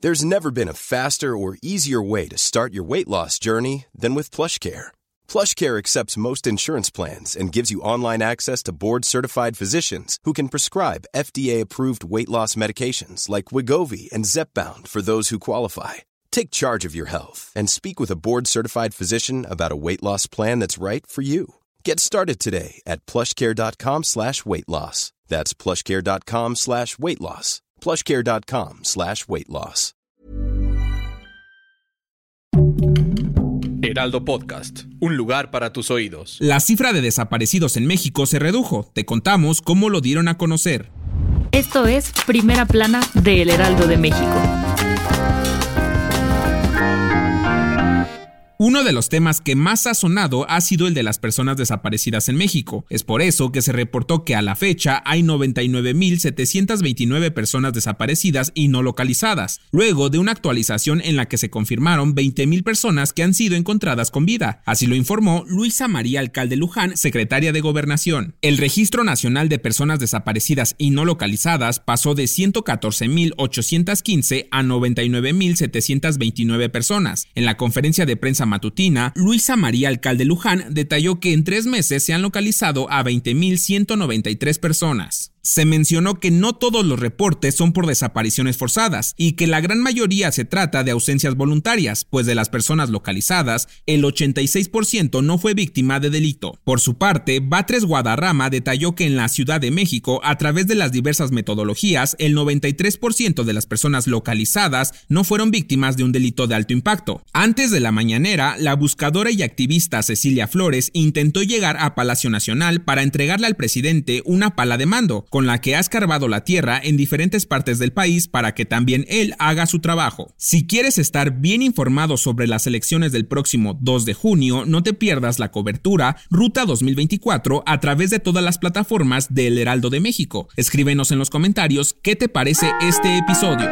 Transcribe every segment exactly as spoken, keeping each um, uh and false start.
There's never been a faster or easier way to start your weight loss journey than with PlushCare. PlushCare accepts most insurance plans and gives you online access to board-certified physicians who can prescribe F D A-approved weight loss medications like Wegovy and Zepbound for those who qualify. Take charge of your health and speak with a board-certified physician about a weight loss plan that's right for you. Get started today at plushcare.com slash weight loss. That's plushcare.com slash weight loss. plushcare.com slash weight loss. Heraldo Podcast, un lugar para tus oídos. La cifra de desaparecidos en México se redujo. Te contamos cómo lo dieron a conocer. Esto es Primera Plana de El Heraldo de México. Uno de los temas que más ha sonado ha sido el de las personas desaparecidas en México. Es por eso que se reportó que a la fecha hay noventa y nueve mil setecientas veintinueve personas desaparecidas y no localizadas, luego de una actualización en la que se confirmaron veinte mil personas que han sido encontradas con vida. Así lo informó Luisa María Alcalde Luján, secretaria de Gobernación. El Registro Nacional de Personas Desaparecidas y No Localizadas pasó de ciento catorce mil ochocientos quince a noventa y nueve mil setecientas veintinueve personas. En la conferencia de prensa matutina, Luisa María Alcalde Luján detalló que en tres meses se han localizado a veinte mil ciento noventa y tres personas. Se mencionó que no todos los reportes son por desapariciones forzadas y que la gran mayoría se trata de ausencias voluntarias, pues de las personas localizadas, el ochenta y seis por ciento no fue víctima de delito. Por su parte, Batres Guadarrama detalló que en la Ciudad de México, a través de las diversas metodologías, el noventa y tres por ciento de las personas localizadas no fueron víctimas de un delito de alto impacto. Antes de la mañanera, la buscadora y activista Cecilia Flores intentó llegar a Palacio Nacional para entregarle al presidente una pala de mando, con la que ha escarbado la tierra en diferentes partes del país para que también él haga su trabajo. Si quieres estar bien informado sobre las elecciones del próximo dos de junio, no te pierdas la cobertura Ruta dos mil veinticuatro a través de todas las plataformas del Heraldo de México. Escríbenos en los comentarios qué te parece este episodio.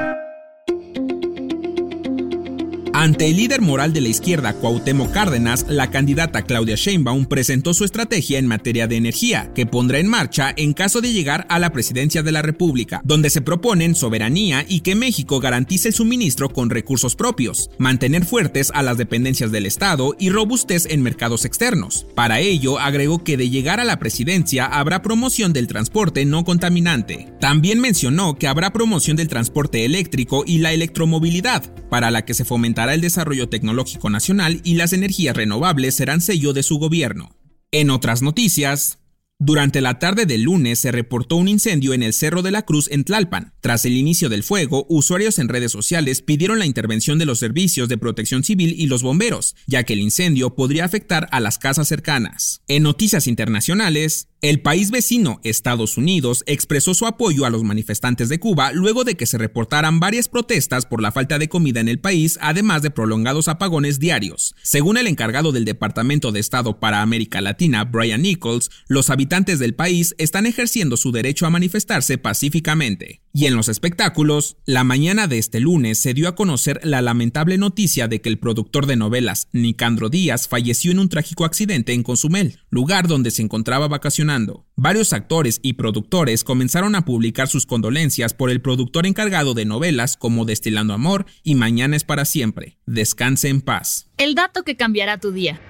Ante el líder moral de la izquierda, Cuauhtémoc Cárdenas, la candidata Claudia Sheinbaum presentó su estrategia en materia de energía, que pondrá en marcha en caso de llegar a la presidencia de la República, donde se proponen soberanía y que México garantice el suministro con recursos propios, mantener fuertes a las dependencias del Estado y robustez en mercados externos. Para ello, agregó que de llegar a la presidencia habrá promoción del transporte no contaminante. También mencionó que habrá promoción del transporte eléctrico y la electromovilidad, para la que se fomentará el desarrollo tecnológico nacional y las energías renovables serán sello de su gobierno. En otras noticias, durante la tarde del lunes se reportó un incendio en el Cerro de la Cruz en Tlalpan. Tras el inicio del fuego, usuarios en redes sociales pidieron la intervención de los servicios de protección civil y los bomberos, ya que el incendio podría afectar a las casas cercanas. En noticias internacionales, el país vecino, Estados Unidos, expresó su apoyo a los manifestantes de Cuba luego de que se reportaran varias protestas por la falta de comida en el país, además de prolongados apagones diarios. Según el encargado del Departamento de Estado para América Latina, Brian Nichols, los habitantes del país están ejerciendo su derecho a manifestarse pacíficamente. Y en los espectáculos, la mañana de este lunes se dio a conocer la lamentable noticia de que el productor de novelas, Nicandro Díaz, falleció en un trágico accidente en Cozumel, lugar donde se encontraba vacacionando. Varios actores y productores comenzaron a publicar sus condolencias por el productor encargado de novelas como Destilando Amor y Mañana es para siempre. Descanse en paz. El dato que cambiará tu día.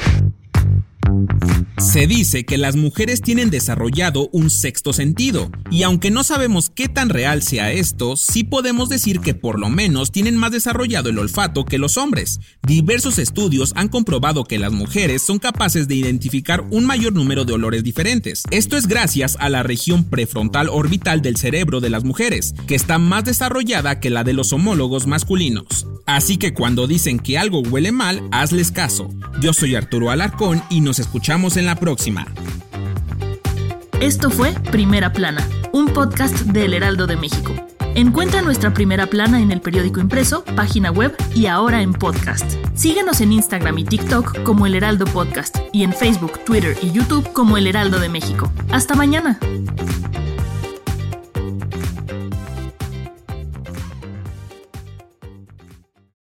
Se dice que las mujeres tienen desarrollado un sexto sentido, y aunque no sabemos qué tan real sea esto, sí podemos decir que por lo menos tienen más desarrollado el olfato que los hombres. Diversos estudios han comprobado que las mujeres son capaces de identificar un mayor número de olores diferentes. Esto es gracias a la región prefrontal orbital del cerebro de las mujeres, que está más desarrollada que la de los homólogos masculinos. Así que cuando dicen que algo huele mal, hazles caso. Yo soy Arturo Alarcón y nos escuchamos en la próxima. Esto fue Primera Plana, un podcast del Heraldo de México. Encuentra nuestra Primera Plana en el periódico impreso, página web y ahora en podcast. Síguenos en Instagram y TikTok como El Heraldo Podcast y en Facebook, Twitter y YouTube como El Heraldo de México. ¡Hasta mañana!